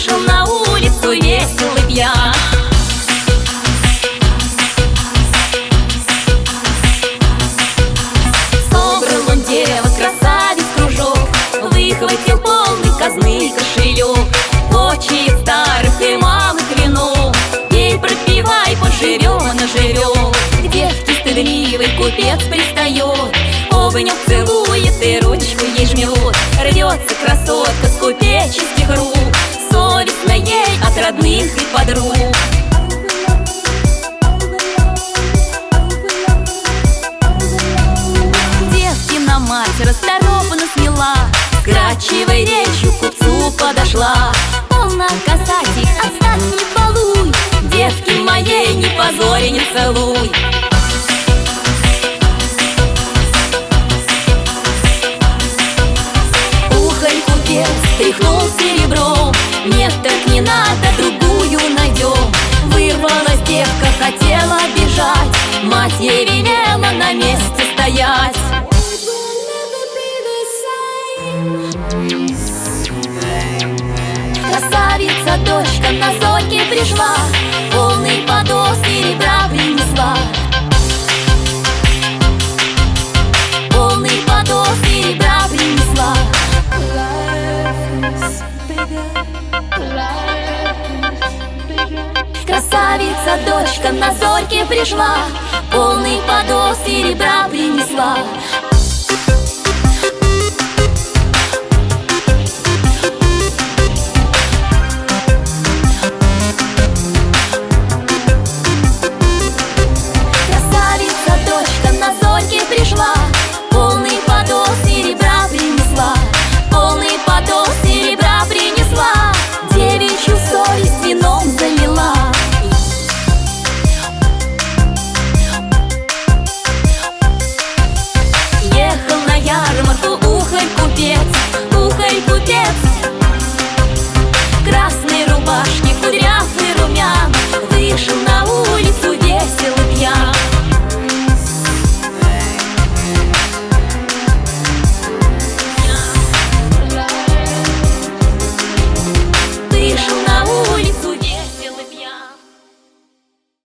вышел на улицу веселый пьян. Собрал он девок, красавиц кружок, выхватил полный казны кошелек, почиет старых и малых вино. Пей, пропивай, поживем, наживем. К девке стыдливый купец пристает, обнял, целует и ручку ей жмет. Рвется красотка с купеческих рук, совестно ей от родных и подруг. Девкина мать расторопно смела, с кратчевой речью к купцу подошла. Полно касатик, отстань, не балуй, девки моей не позорь и не целуй. Тряхнул серебром, нет, так не надо, другую найдем. Вырвалась девка, хотела бежать, мать ей велела на месте стоять. Красавица, дочка, на зорьке пришла, полный подол серебра принесла. Полный подол серебра принесла. Красавица, дочка, на зорьке пришла, полный подол серебра принесла.